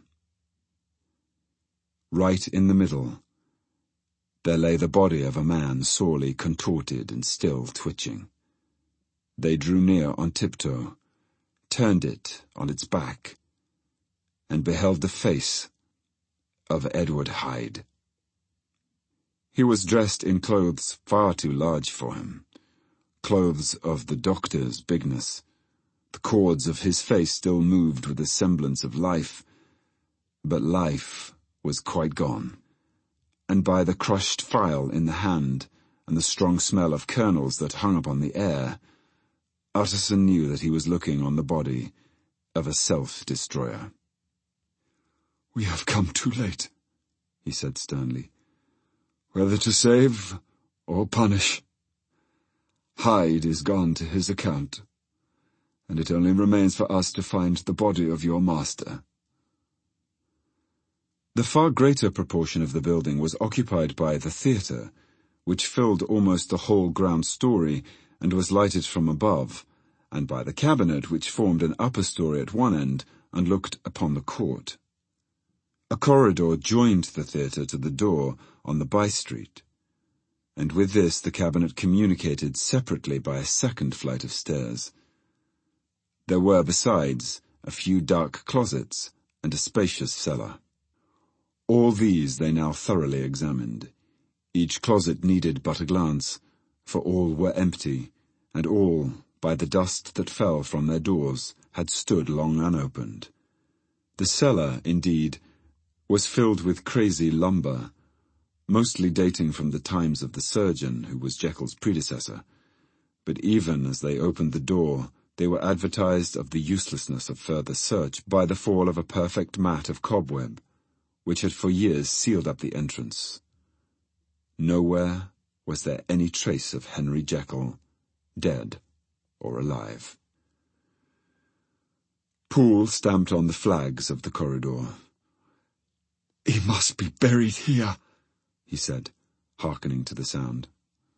Right in the middle, there lay the body of a man sorely contorted and still twitching. They drew near on tiptoe, turned it on its back, and beheld the face of Edward Hyde. He was dressed in clothes far too large for him, clothes of the doctor's bigness. The chords of his face still moved with a semblance of life, but life was quite gone, and by the crushed file in the hand and the strong smell of kernels that hung upon the air, Utterson knew that he was looking on the body of a self-destroyer. "We have come too late," he said sternly, "whether to save or punish. Hyde is gone to his account, and it only remains for us to find the body of your master." The far greater proportion of the building was occupied by the theatre, which filled almost the whole ground story and was lighted from above, and by the cabinet, which formed an upper story at one end and looked upon the court. A corridor joined the theatre to the door on the by-street, and with this the cabinet communicated separately by a second flight of stairs. There were, besides, a few dark closets and a spacious cellar. All these they now thoroughly examined. Each closet needed but a glance, for all were empty, and all, by the dust that fell from their doors, had stood long unopened. The cellar, indeed, was filled with crazy lumber, mostly dating from the times of the surgeon who was Jekyll's predecessor, but even as they opened the door, they were advertised of the uselessness of further search by the fall of a perfect mat of cobweb, which had for years sealed up the entrance. Nowhere was there any trace of Henry Jekyll, dead or alive. Poole stamped on the flags of the corridor. "He must be buried here," he said, hearkening to the sound.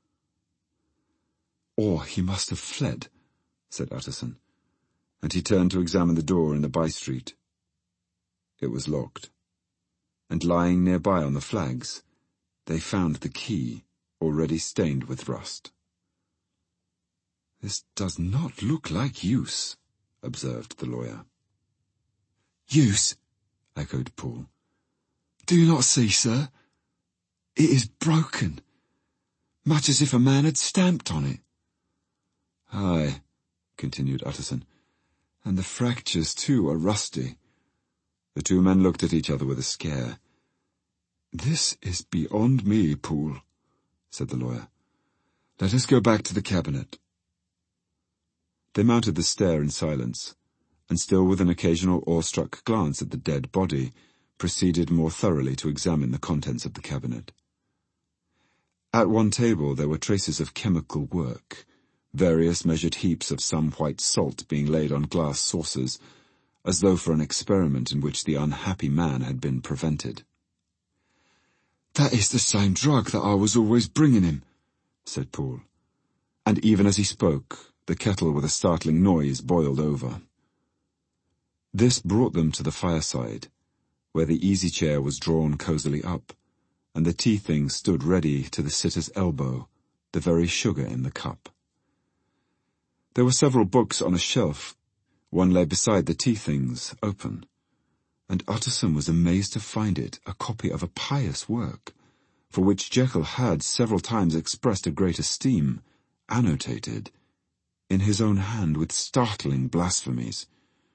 "Or he must have fled," said Utterson, and he turned to examine the door in the by-street. It was locked, and lying nearby on the flags, they found the key already stained with rust. "This does not look like use," observed the lawyer. "Use?" echoed Poole. "Do you not see, sir? It is broken, much as if a man had stamped on it." "Aye," continued Utterson, "and the fractures, too, are rusty." The two men looked at each other with a scare. "This is beyond me, Poole," said the lawyer. "Let us go back to the cabinet." They mounted the stair in silence, and still with an occasional awestruck glance at the dead body, proceeded more thoroughly to examine the contents of the cabinet. At one table there were traces of chemical work, various measured heaps of some white salt being laid on glass saucers, as though for an experiment in which the unhappy man had been prevented. "That is the same drug that I was always bringing him," said Poole, and even as he spoke, the kettle with a startling noise boiled over. This brought them to the fireside, where the easy-chair was drawn cosily up, and the tea-things stood ready to the sitter's elbow, the very sugar in the cup. There were several books on a shelf. One lay beside the tea-things, open, and Utterson was amazed to find it a copy of a pious work, for which Jekyll had several times expressed a great esteem, annotated, in his own hand with startling blasphemies.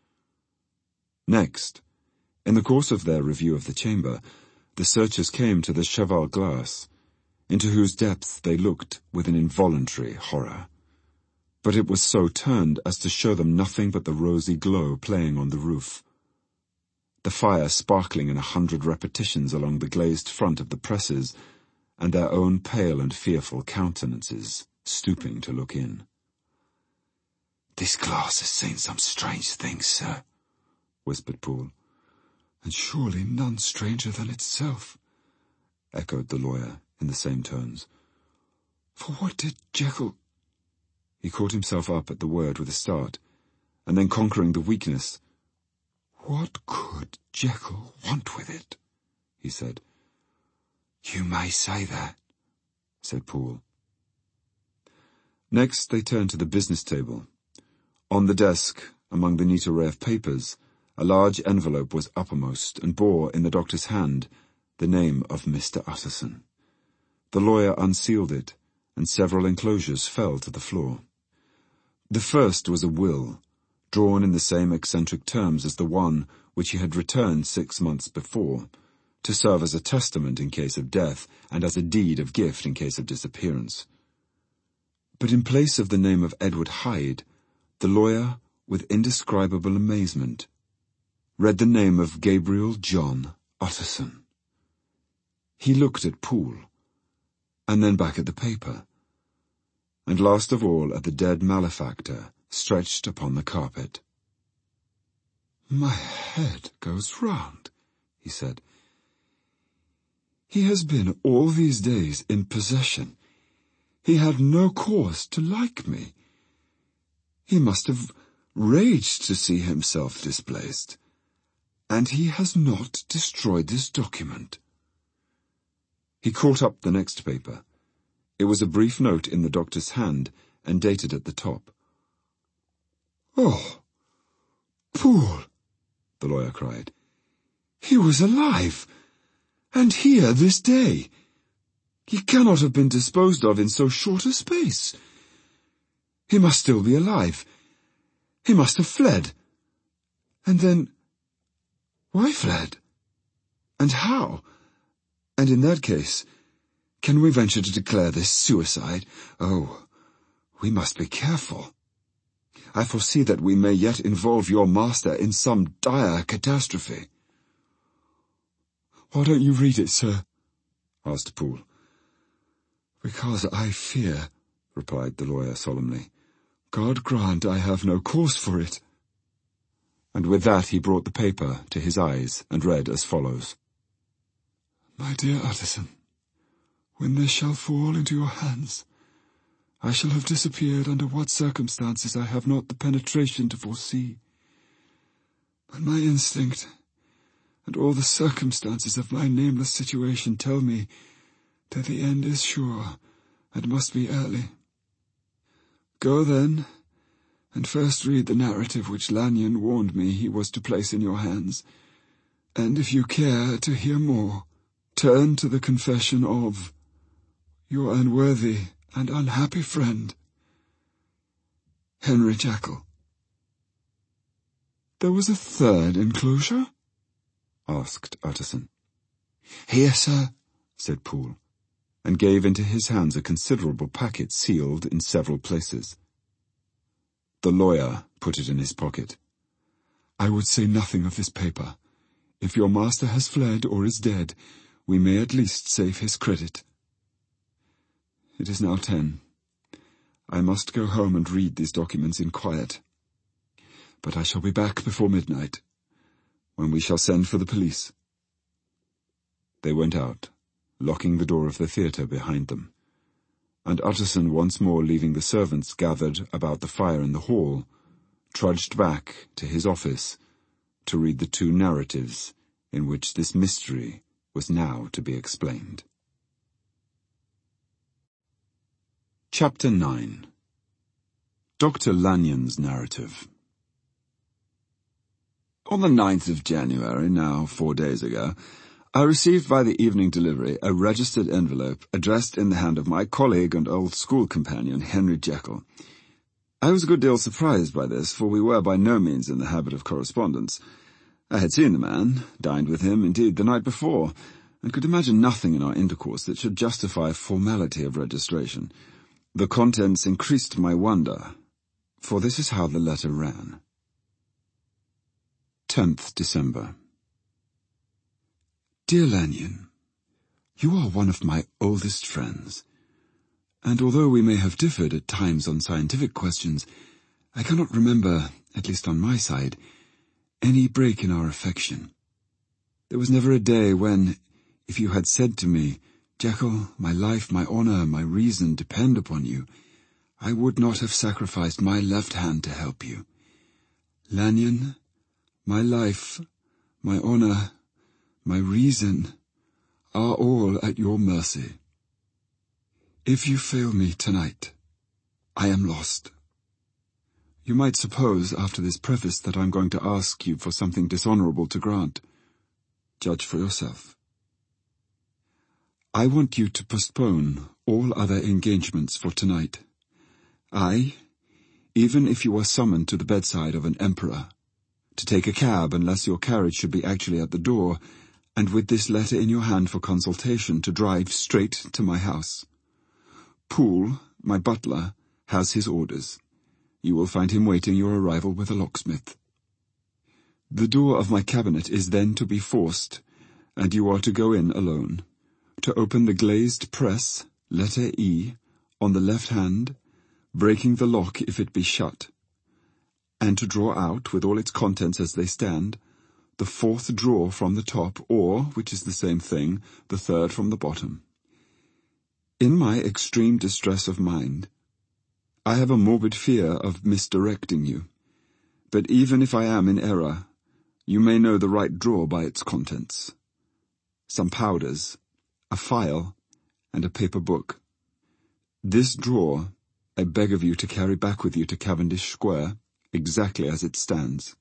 Next, in the course of their review of the chamber, the searchers came to the cheval glass, into whose depths they looked with an involuntary horror. But it was so turned as to show them nothing but the rosy glow playing on the roof, the fire sparkling in 100 repetitions along the glazed front of the presses, and their own pale and fearful countenances stooping to look in. "This glass has seen some strange things, sir," whispered Poole, "and surely none stranger than itself. echoed the lawyer in the same tones. For what did Jekyll... He caught himself up at the word with a start, and then conquering the weakness. What could Jekyll want with it? He said. You may say that, said Poole. Next they turned to the business table. On the desk, among the neat array of papers, a large envelope was uppermost and bore in the doctor's hand the name of Mr. Utterson. The lawyer unsealed it, and several enclosures fell to the floor. The first was a will, drawn in the same eccentric terms as the one which he had returned 6 months before, to serve as a testament in case of death and as a deed of gift in case of disappearance. But in place of the name of Edward Hyde, the lawyer, with indescribable amazement, read the name of Gabriel John Utterson. He looked at Poole, and then back at the paper, and last of all at the dead malefactor stretched upon the carpet. My head goes round, he said. He has been all these days in possession. He had no cause to like me. He must have raged to see himself displaced. And he has not destroyed this document. He caught up the next paper. It was a brief note in the doctor's hand, and dated at the top. Oh, Poole, the lawyer cried. He was alive, and here this day. He cannot have been disposed of in so short a space. He must still be alive. He must have fled. And then, why fled? And how? And in that case, can we venture to declare this suicide? Oh, we must be careful. I foresee that we may yet involve your master in some dire catastrophe. Why don't you read it, sir? Asked Poole. Because I fear, replied the lawyer solemnly. God grant I have no cause for it. And with that he brought the paper to his eyes and read as follows. My dear Utterson, when this shall fall into your hands, I shall have disappeared under what circumstances I have not the penetration to foresee. But my instinct and all the circumstances of my nameless situation tell me that the end is sure and must be early. Go then, and first read the narrative which Lanyon warned me he was to place in your hands, and if you care to hear more, turn to the confession of your unworthy and unhappy friend, Henry Jekyll. There was a third enclosure? Asked Utterson. Here, sir, said Poole, and gave into his hands a considerable packet sealed in several places. The lawyer put it in his pocket. I would say nothing of this paper. If your master has fled or is dead, we may at least save his credit. It is now 10. I must go home and read these documents in quiet. But I shall be back before midnight, when we shall send for the police. They went out, locking the door of the theatre behind them, and Utterson, once more leaving the servants gathered about the fire in the hall, trudged back to his office to read the 2 narratives in which this mystery was now to be explained. Chapter 9. Dr. Lanyon's Narrative. On the 9th of January, now 4 days ago, I received by the evening delivery a registered envelope addressed in the hand of my colleague and old school companion, Henry Jekyll. I was a good deal surprised by this, for we were by no means in the habit of correspondence. I had seen the man, dined with him, indeed, the night before, and could imagine nothing in our intercourse that should justify formality of registration. The contents increased my wonder, for this is how the letter ran. 10th December. Dear Lanyon, you are one of my oldest friends, and although we may have differed at times on scientific questions, I cannot remember, at least on my side, any break in our affection. There was never a day when, If you had said to me, Jekyll, my life, my honor, my reason depend upon you, I would not have sacrificed my left hand to help you. Lanyon, my life, my honor, my reason are all at your mercy. If you fail me tonight, I am lost. You might suppose after this preface that I'm going to ask you for something dishonorable to grant. Judge for yourself. I want you to postpone all other engagements for tonight. Even if you are summoned to the bedside of an emperor, to take a cab unless your carriage should be actually at the door, and with this letter in your hand for consultation to drive straight to my house. Poole, my butler, has his orders. You will find him waiting your arrival with a locksmith. The door of my cabinet is then to be forced, and you are to go in alone. To open the glazed press, letter E, on the left hand, breaking the lock if it be shut, and to draw out, with all its contents as they stand, the fourth drawer from the top, or, which is the same thing, the third from the bottom. In my extreme distress of mind, I have a morbid fear of misdirecting you, but even if I am in error, you may know the right drawer by its contents. Some powders, a file, and a paper book. This drawer I beg of you to carry back with you to Cavendish Square, exactly as it stands.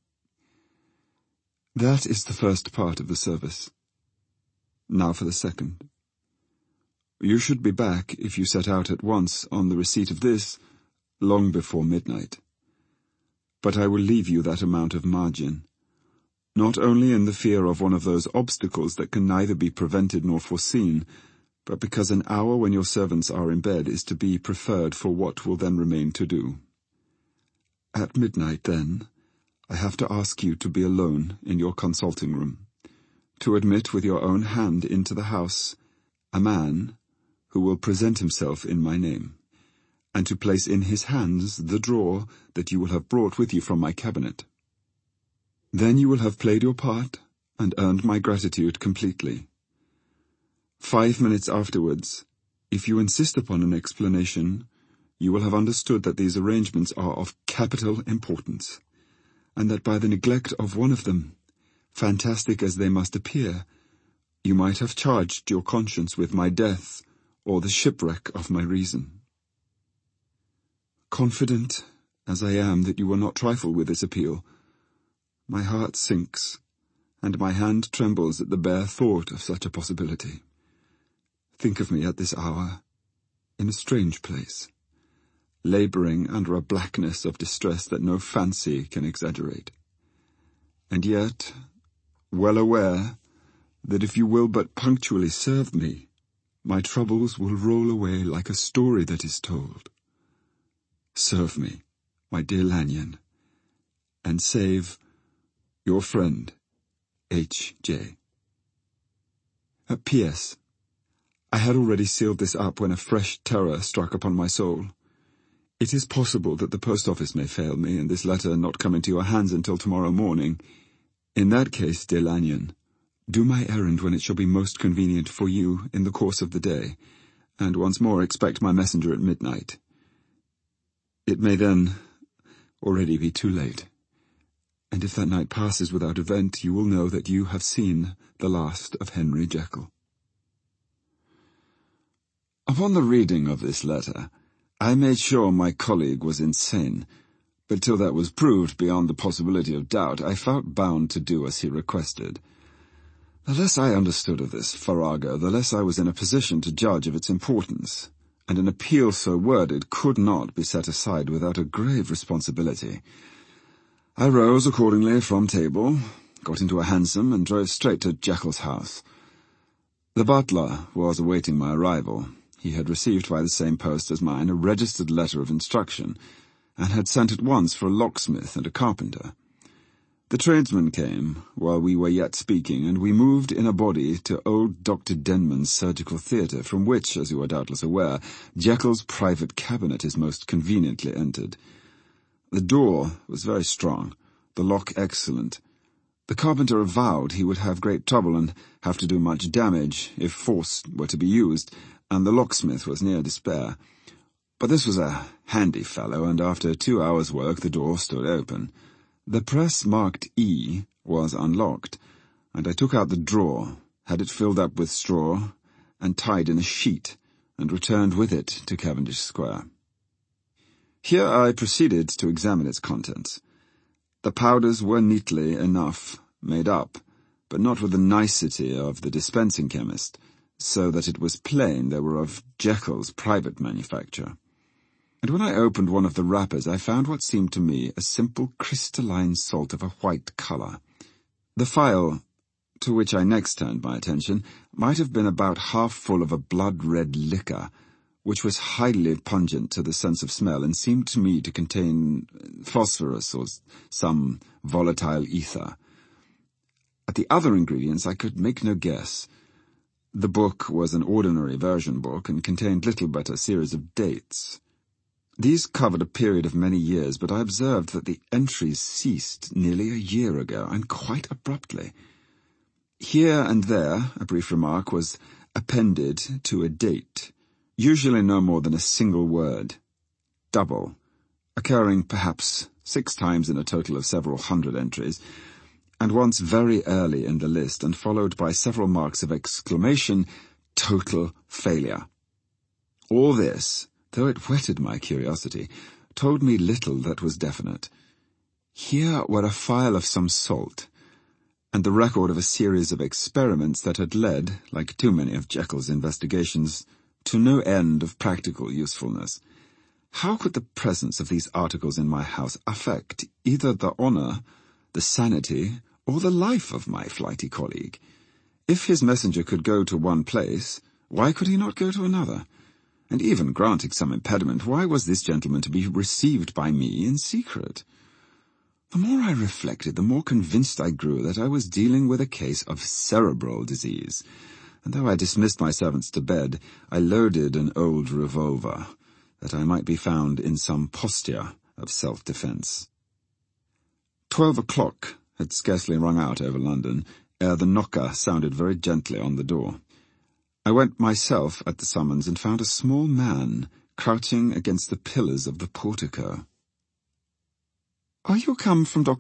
That is the first part of the service. Now for the second. You should be back, if you set out at once on the receipt of this, long before midnight. But I will leave you that amount of margin, not only in the fear of one of those obstacles that can neither be prevented nor foreseen, but because an hour when your servants are in bed is to be preferred for what will then remain to do. At midnight, then, I have to ask you to be alone in your consulting room, to admit with your own hand into the house a man who will present himself in my name, and to place in his hands the drawer that you will have brought with you from my cabinet. Then you will have played your part and earned my gratitude completely. 5 minutes afterwards, if you insist upon an explanation, you will have understood that these arrangements are of capital importance, and that by the neglect of one of them, fantastic as they must appear, you might have charged your conscience with my death or the shipwreck of my reason. Confident as I am that you will not trifle with this appeal, my heart sinks, and my hand trembles at the bare thought of such a possibility. Think of me at this hour, in a strange place, labouring under a blackness of distress that no fancy can exaggerate, and yet well aware that if you will but punctually serve me, my troubles will roll away like a story that is told. Serve me, my dear Lanyon, and save your friend, H.J. P.S. I had already sealed this up when a fresh terror struck upon my soul. It is possible that the post office may fail me, and this letter not come into your hands until tomorrow morning. In that case, dear Lanyon, do my errand when it shall be most convenient for you in the course of the day, and once more expect my messenger at midnight. It may then already be too late, and if that night passes without event, you will know that you have seen the last of Henry Jekyll. Upon the reading of this letter, I made sure my colleague was insane, but till that was proved beyond the possibility of doubt, I felt bound to do as he requested. The less I understood of this farrago, the less I was in a position to judge of its importance, and an appeal so worded could not be set aside without a grave responsibility. I rose accordingly from table, got into a hansom, and drove straight to Jekyll's house. The butler was awaiting my arrival. He had received by the same post as mine a registered letter of instruction, and had sent at once for a locksmith and a carpenter. The tradesmen came while we were yet speaking, and we moved in a body to old Dr. Denman's surgical theatre, from which, as you are doubtless aware, Jekyll's private cabinet is most conveniently entered. The door was very strong, the lock excellent, The carpenter avowed he would have great trouble and have to do much damage if force were to be used, and the locksmith was near despair. But this was a handy fellow, and after 2 hours' work the door stood open. The press marked E was unlocked, and I took out the drawer, had it filled up with straw, and tied in a sheet, and returned with it to Cavendish Square. Here I proceeded to examine its contents. The powders were neatly enough made up, but not with the nicety of the dispensing chemist, so that it was plain they were of Jekyll's private manufacture. And when I opened one of the wrappers, I found what seemed to me a simple crystalline salt of a white colour. The phial, to which I next turned my attention, might have been about half full of a blood-red liquor, which was highly pungent to the sense of smell and seemed to me to contain phosphorus or some volatile ether. At the other ingredients I could make no guess. The book was an ordinary version book and contained little but a series of dates. These covered a period of many years, but I observed that the entries ceased nearly a year ago, and quite abruptly. Here and there a brief remark was appended to a date, usually no more than a single word, double, occurring perhaps 6 times in a total of several hundred entries, and once very early in the list, and followed by several marks of exclamation, total failure. All this, though it whetted my curiosity, told me little that was definite. Here were a phial of some salt, and the record of a series of experiments that had led, like too many of Jekyll's investigations, to no end of practical usefulness. How could the presence of these articles in my house affect either the honour, the sanity, or the life of my flighty colleague? If his messenger could go to one place, why could he not go to another? And even granting some impediment, why was this gentleman to be received by me in secret? The more I reflected, the more convinced I grew that I was dealing with a case of cerebral disease, and though I dismissed my servants to bed, I loaded an old revolver, that I might be found in some posture of self-defence. 12 o'clock had scarcely rung out over London, ere the knocker sounded very gently on the door. I went myself at the summons and found a small man crouching against the pillars of the portico. "Are you come from Dr.